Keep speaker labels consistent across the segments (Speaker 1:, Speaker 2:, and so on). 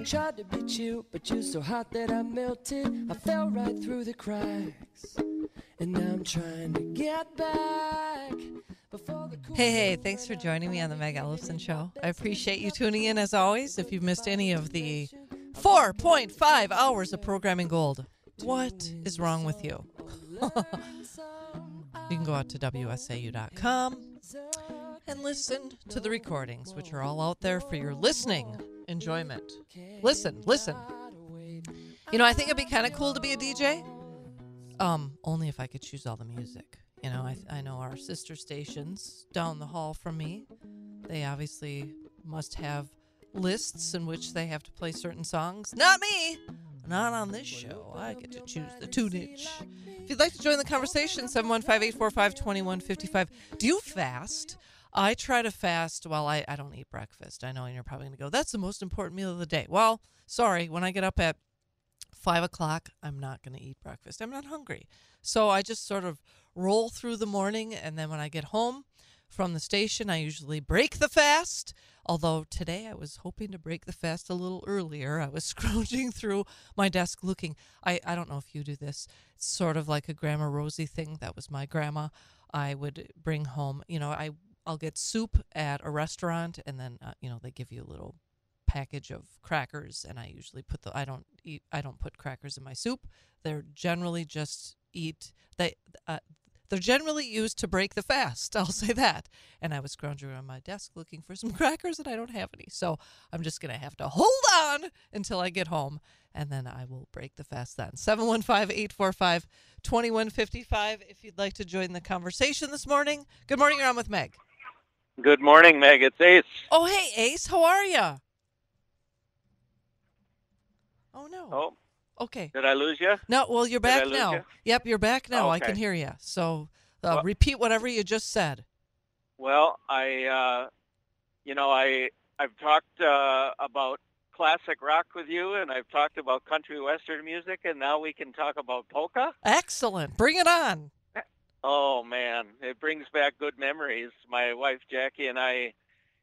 Speaker 1: tried to beat you, but you're so hot that I melted. I fell right through the cracks, and now I'm trying to get back.
Speaker 2: Hey, thanks for joining me on the Meg Ellison Show. I appreciate you tuning in as always. If you've missed any of the 4.5 hours of programming gold, what is wrong with you? You can go out to WSAU.com and listen to the recordings, which are all out there for your listening enjoyment. Listen. You know, I think it'd be kind of cool to be a DJ. Only if I could choose all the music. You know, I know our sister stations down the hall from me, they obviously must have lists in which they have to play certain songs. Not me! Not on this show. I get to choose the tunage. If you'd like to join the conversation, 715-845-2155. Do you fast? I try to fast while I don't eat breakfast. I know you're probably going to go, that's the most important meal of the day. Well, sorry, when I get up at 5 o'clock, I'm not going to eat breakfast. I'm not hungry. So I just sort of roll through the morning, and then when I get home from the station, I usually break the fast. Although today I was hoping to break the fast a little earlier. I was scrounging through my desk looking. I don't know if you do this. It's sort of like a Grandma Rosie thing. That was my grandma. I would bring home, I'll get soup at a restaurant, and then, they give you a little package of crackers, and I usually I don't put crackers in my soup. They're generally they're generally used to break the fast. I'll say that. And I was scrounging around my desk looking for some crackers, and I don't have any. So I'm just going to have to hold on until I get home, and then I will break the fast then. 715-845-2155 if you'd like to join the conversation this morning. Good morning, you're on with Meg.
Speaker 3: Good morning, Meg. It's Ace.
Speaker 2: Oh, hey, Ace. How are you? Oh, no.
Speaker 3: Oh.
Speaker 2: Okay.
Speaker 3: Did I lose you?
Speaker 2: No, well, you're back now.
Speaker 3: You?
Speaker 2: Yep, you're back now.
Speaker 3: Okay.
Speaker 2: I can hear you. So repeat whatever you just said.
Speaker 3: Well, I've talked about classic rock with you, and I've talked about country western music, and now we can talk about polka.
Speaker 2: Excellent. Bring it on.
Speaker 3: Oh, man. It brings back good memories. My wife, Jackie, and I,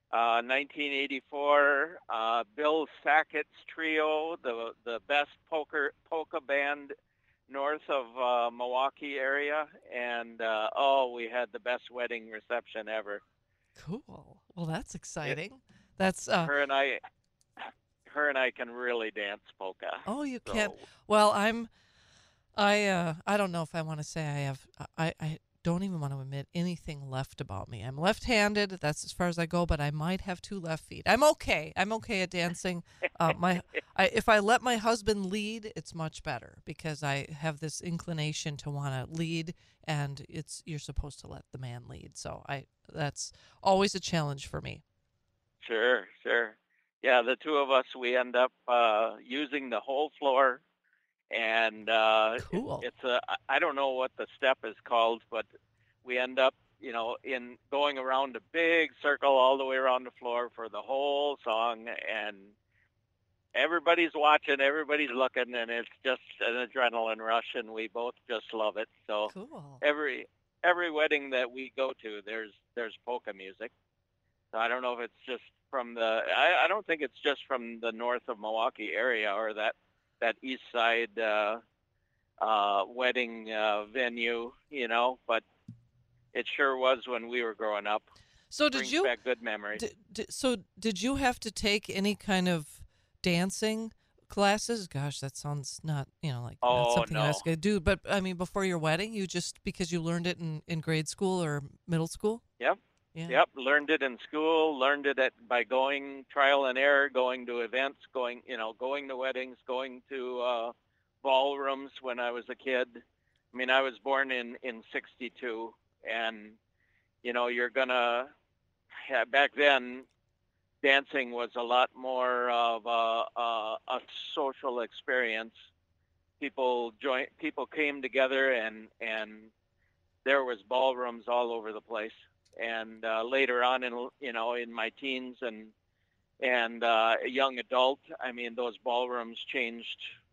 Speaker 3: 1984, Bill Sackett's trio, the best polka band north of Milwaukee area, and we had the best wedding reception ever.
Speaker 2: Cool. Well, that's exciting. That's
Speaker 3: her and I can really dance polka.
Speaker 2: Oh, you can. Well, I don't know if I want to say I have. I don't even want to admit anything left about me. I'm left-handed. That's as far as I go, but I might have two left feet. I'm okay. I'm okay at dancing. If I let my husband lead, it's much better because I have this inclination to want to lead, and you're supposed to let the man lead. So that's always a challenge for me.
Speaker 3: Sure. Yeah, the two of us, we end up using the whole floor. And
Speaker 2: cool.
Speaker 3: I don't know what the step is called, but we end up, in going around a big circle all the way around the floor for the whole song, and everybody's watching, everybody's looking, and it's just an adrenaline rush, and we both just love it. So
Speaker 2: cool.
Speaker 3: Every wedding that we go to, there's polka music. So I don't know if it's just from I don't think it's just from the north of Milwaukee area or that east side wedding venue, but it sure was when we were growing up.
Speaker 2: So
Speaker 3: brings back good memories.
Speaker 2: Did you have to take any kind of dancing classes? Gosh, that sounds not not something
Speaker 3: no.
Speaker 2: I was going to do. But I mean, before your wedding, you just because you learned it in grade school or middle school?
Speaker 3: Yep.
Speaker 2: Yeah.
Speaker 3: Yep. Learned it in school. Learned it by going trial and error, going to events, going to weddings, going to ballrooms when I was a kid. I mean, I was born in 62, and you're gonna back then. Dancing was a lot more of a social experience. People came together, and there was ballrooms all over the place. And later on, in my teens and a young adult, I mean, those ballrooms changed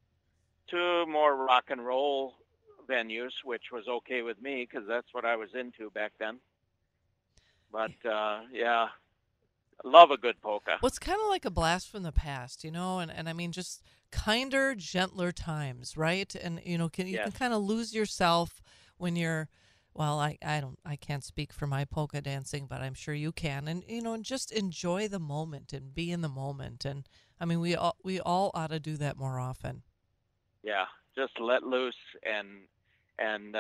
Speaker 3: to more rock and roll venues, which was okay with me because that's what I was into back then. But yeah, love a good polka.
Speaker 2: Well, it's kind of like a blast from the past, and I mean, just kinder, gentler times, right? And you can
Speaker 3: Yes.
Speaker 2: kind of lose yourself when you're. Well, I can't speak for my polka dancing, but I'm sure you can, and just enjoy the moment and be in the moment, and I mean, we all ought to do that more often.
Speaker 3: Yeah, just let loose and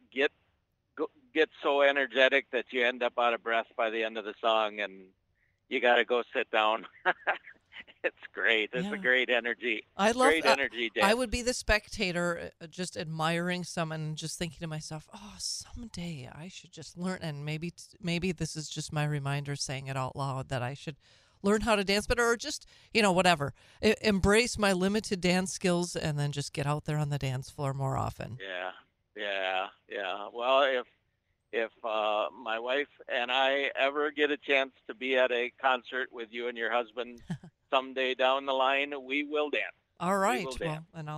Speaker 3: get so energetic that you end up out of breath by the end of the song, and you got to go sit down. It's great. It's a
Speaker 2: Yeah.
Speaker 3: great energy.
Speaker 2: I love.
Speaker 3: Great energy
Speaker 2: I
Speaker 3: dance.
Speaker 2: would be the spectator, just admiring someone, and just thinking to myself, "Oh, someday I should just learn." And maybe this is just my reminder, saying it out loud, that I should learn how to dance better, or just whatever. Embrace my limited dance skills, and then just get out there on the dance floor more often.
Speaker 3: Yeah, yeah. Well, if my wife and I ever get a chance to be at a concert with you and your husband someday down the line, we will dance.
Speaker 2: All
Speaker 3: We
Speaker 2: right.
Speaker 3: will
Speaker 2: Well,
Speaker 3: dance.
Speaker 2: and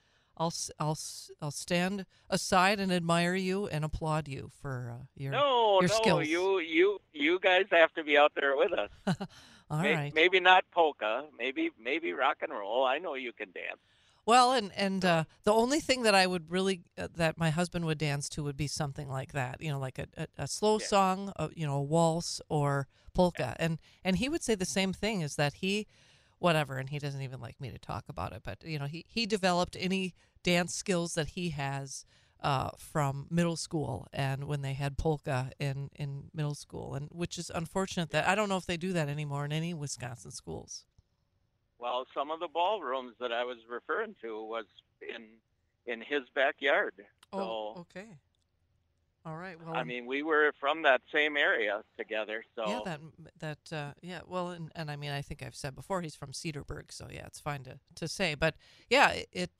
Speaker 2: I'll stand aside and admire you and applaud you for
Speaker 3: No,
Speaker 2: your
Speaker 3: no,
Speaker 2: skills.
Speaker 3: you guys have to be out there with us.
Speaker 2: All right.
Speaker 3: Maybe not polka, maybe rock and roll. I know you can dance.
Speaker 2: Well, and the only thing that I would really that my husband would dance to would be something like that, like a slow
Speaker 3: Yeah.
Speaker 2: song, a waltz or polka, and he would say the same thing, is that he, whatever, and he doesn't even like me to talk about it, but he developed any dance skills that he has from middle school, and when they had polka in middle school, and which is unfortunate that I don't know if they do that anymore in any Wisconsin schools.
Speaker 3: Well, some of the ballrooms that I was referring to was in his backyard.
Speaker 2: Oh,
Speaker 3: So,
Speaker 2: okay. All right. Well,
Speaker 3: I mean, we were from that same area together.
Speaker 2: yeah,
Speaker 3: So,
Speaker 2: yeah. Well, and I mean, I think I've said before, he's from Cedarburg, so yeah, it's fine to say. But yeah,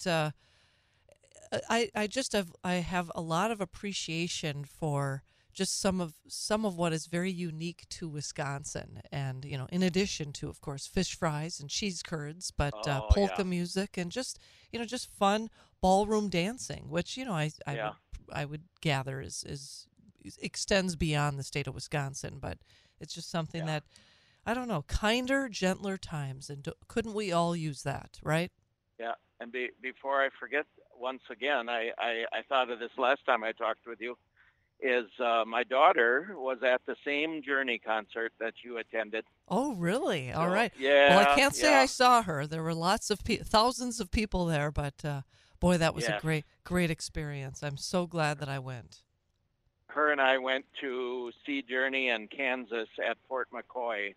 Speaker 2: I just I have a lot of appreciation for just some of what is very unique to Wisconsin, and in addition to, of course, fish fries and cheese curds, but
Speaker 3: oh
Speaker 2: polka
Speaker 3: yeah,
Speaker 2: music, and just fun ballroom dancing, which I
Speaker 3: yeah,
Speaker 2: would gather is extends beyond the state of Wisconsin, but it's just something
Speaker 3: yeah,
Speaker 2: that, I don't know, kinder, gentler times, and couldn't we all use that, right?
Speaker 3: yeah. And before I forget, once again, I thought of this last time I talked with you. Is my daughter was at the same Journey concert that you attended.
Speaker 2: Oh, really? All
Speaker 3: So
Speaker 2: right. Well, I
Speaker 3: yeah,
Speaker 2: can't say I
Speaker 3: yeah,
Speaker 2: saw her. There were lots of thousands of people there, but boy, that was a
Speaker 3: yes.
Speaker 2: great experience. I'm so glad that I went.
Speaker 3: Her and I went to see Journey in Kansas at Fort McCoy,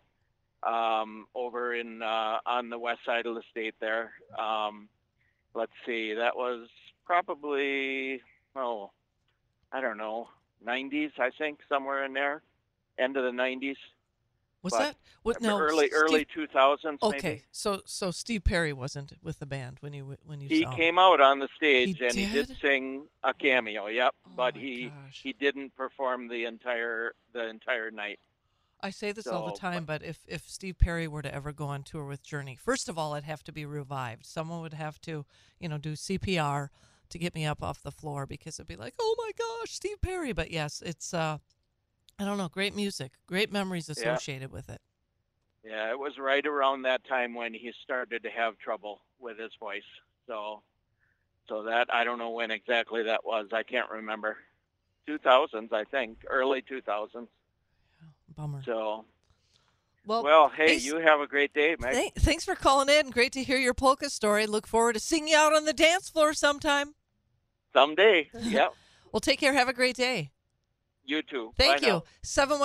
Speaker 3: over in on the west side of the state there. Let's see, that was probably, oh, I don't know, 90s, I think, somewhere in there, end of the 90s,
Speaker 2: Was
Speaker 3: but
Speaker 2: that what? No,
Speaker 3: early
Speaker 2: Steve.
Speaker 3: 2000s maybe.
Speaker 2: Okay, so Steve Perry wasn't with the band when you
Speaker 3: He
Speaker 2: saw him.
Speaker 3: came out on the
Speaker 2: He
Speaker 3: stage and he did
Speaker 2: did?
Speaker 3: sing a cameo. Yep,
Speaker 2: Oh
Speaker 3: but
Speaker 2: my gosh.
Speaker 3: he didn't perform the entire night.
Speaker 2: I say this all the
Speaker 3: So, but
Speaker 2: time, but if Steve Perry were to ever go on tour with Journey, first of all, it'd have to be revived. Someone would have to, do CPR to get me up off the floor, because it'd be like, oh my gosh, Steve Perry. But yes, it's I don't know, great music, great memories
Speaker 3: yeah,
Speaker 2: associated with it.
Speaker 3: yeah, it was right around that time when he started to have trouble with his voice. So, that I don't know when exactly that was. I can't remember. 2000s, I think, early 2000s.
Speaker 2: Bummer.
Speaker 3: So,
Speaker 2: Well,
Speaker 3: well, hey,
Speaker 2: thanks,
Speaker 3: you have a great day, Meg.
Speaker 2: thanks for calling in. Great to hear your polka story. Look forward to seeing you out on the dance floor sometime.
Speaker 3: Someday. Yep.
Speaker 2: Well, take care. Have a great day.
Speaker 3: You too.
Speaker 2: Thank
Speaker 3: Bye
Speaker 2: you.
Speaker 3: now.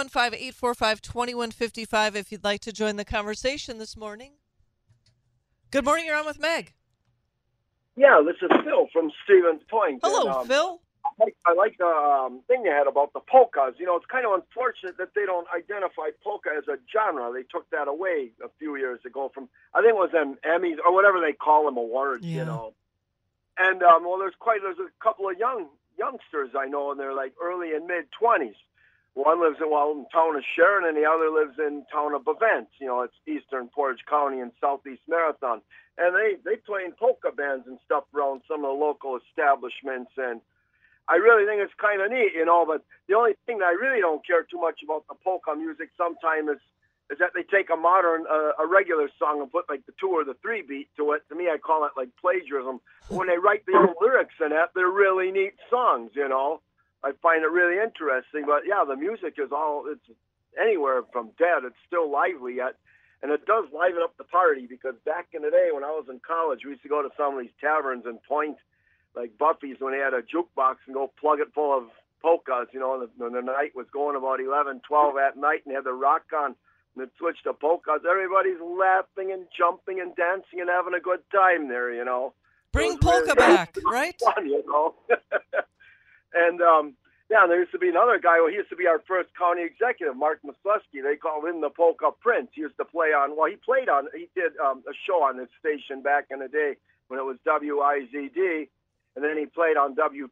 Speaker 2: 715-845-2155 if you'd like to join the conversation this morning. Good morning. You're on with Meg.
Speaker 4: Yeah, this is Phil from Stevens Point.
Speaker 2: Hello,
Speaker 4: And,
Speaker 2: Phil.
Speaker 4: I like the thing you had about the polkas. It's kind of unfortunate that they don't identify polka as a genre. They took that away a few years ago from, I think it was an Emmys or whatever they call them, awards,
Speaker 2: Yeah.
Speaker 4: And, well, there's a couple of youngsters I know, and they're like early and mid-20s. One lives in town of Sharon, and the other lives in town of Bavent. It's eastern Portage County and southeast Marathon. And they play in polka bands and stuff around some of the local establishments, and I really think it's kind of neat, but the only thing that I really don't care too much about the polka music sometimes is is that they take a modern, a regular song and put like the 2 or the 3 beat to it. To me, I call it like plagiarism. When they write the old lyrics in it, they're really neat songs, you know. I find it really interesting. But yeah, the music is it's anywhere from dead. It's still lively yet. And it does liven up the party, because back in the day when I was in college, we used to go to some of these taverns and Point, like Buffy's, when they had a jukebox, and go plug it full of polkas, you know, when the night was going about 11, 12 at night, and they had the rock on, and it switched to polkas. Everybody's laughing and jumping and dancing and having a good time there, you know.
Speaker 2: Bring polka back, right?
Speaker 4: Fun, you know. And, yeah, there used to be another guy. Well, he used to be our first county executive, Mark Muslusky. They called him the Polka Prince. He used to play on, well, he did a show on this station back in the day when it was WIZD, and then he played on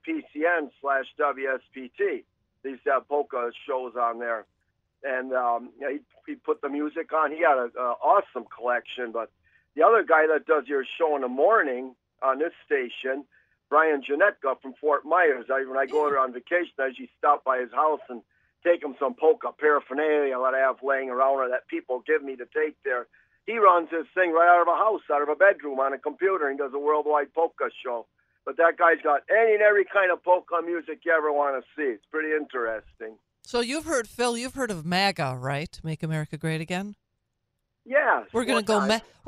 Speaker 4: WPCN/WSPT. They used to have polka shows on there. And yeah, he put the music on. He had an awesome collection. But the other guy that does your show in the morning on this station, Brian Janetka from Fort Myers. When I go there on vacation, I usually stop by his house and take him some polka paraphernalia that I have laying around or that people give me to take there. He runs his thing right out of a house, out of a bedroom on a computer, and does a worldwide polka show. But that guy's got any and every kind of polka music you ever want to see. It's pretty interesting.
Speaker 2: So you've heard of MAGA, right? Make America Great Again?
Speaker 4: Yeah.
Speaker 2: We're gonna go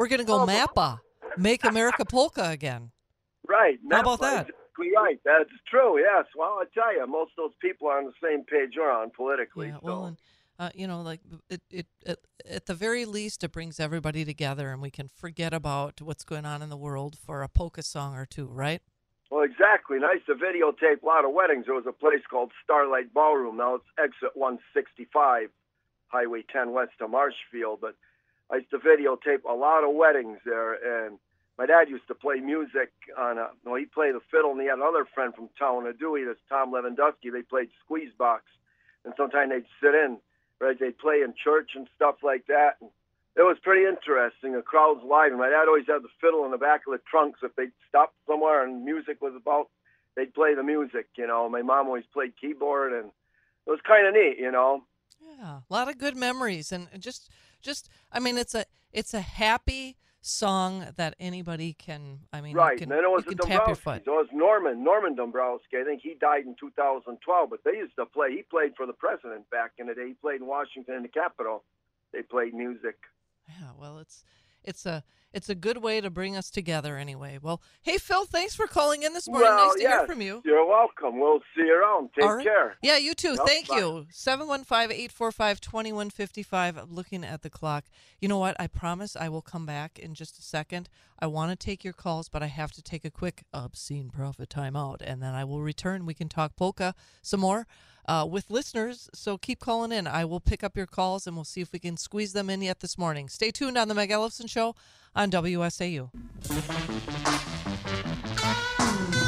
Speaker 2: MAPA, Make America Polka Again.
Speaker 4: Right.
Speaker 2: How about that?
Speaker 4: Exactly right. That's true. Yes. Well, I tell you, most of those people are on the same page you're on politically.
Speaker 2: Yeah. Well, and you know, like it at the very least, it brings everybody together, and we can forget about what's going on in the world for a polka song or two, right?
Speaker 4: Well, exactly. And I used to videotape a lot of weddings. There was a place called Starlight Ballroom. Now it's exit 165, Highway 10 west of Marshfield. But I used to videotape a lot of weddings there, and my dad used to play music on he played the fiddle, and he had another friend from town, a Dewey, this Tom Lewandowski. They played squeeze box, and sometimes they'd sit in, right? They'd play in church and stuff like that. And it was pretty interesting. The crowd's live, and my dad always had the fiddle in the back of the trunk, so if they'd stop somewhere and music was about, they'd play the music, you know. My mom always played keyboard, and it was kind of neat, you know.
Speaker 2: Yeah, a lot of good memories, and just I mean, it's a happy song that anybody can, I mean,
Speaker 4: right.
Speaker 2: And
Speaker 4: then it was
Speaker 2: you
Speaker 4: the
Speaker 2: can tap your foot.
Speaker 4: Dombrowskis. It was Norman Dombrowski. I think he died in 2012, but they used to play. He played for the president back in the day. He played in Washington in the Capitol. They played music.
Speaker 2: Yeah, well, it's a good way to bring us together anyway. Well, hey, Phil, thanks for calling in this morning.
Speaker 4: Well,
Speaker 2: nice to hear from you.
Speaker 4: You're welcome. We'll see you around. Take care.
Speaker 2: Yeah, you too.
Speaker 4: Well,
Speaker 2: Thank
Speaker 4: bye.
Speaker 2: you. 715-845-2155. I'm looking at the clock. You know what? I promise I will come back in just a second. I want to take your calls, but I have to take a quick obscene profit timeout, and then I will return. We can talk polka some more with listeners, so keep calling in. I will pick up your calls, and we'll see if we can squeeze them in yet this morning. Stay tuned on the Meg Ellefson Show on WSAU.